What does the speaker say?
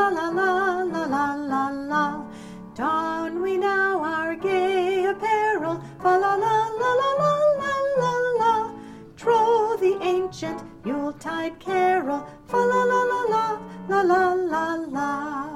la la la la la la la. Don we now our gay apparel, fa la la la la la la la la. Trow the ancient Yuletide carol, fa la la la la la la la la.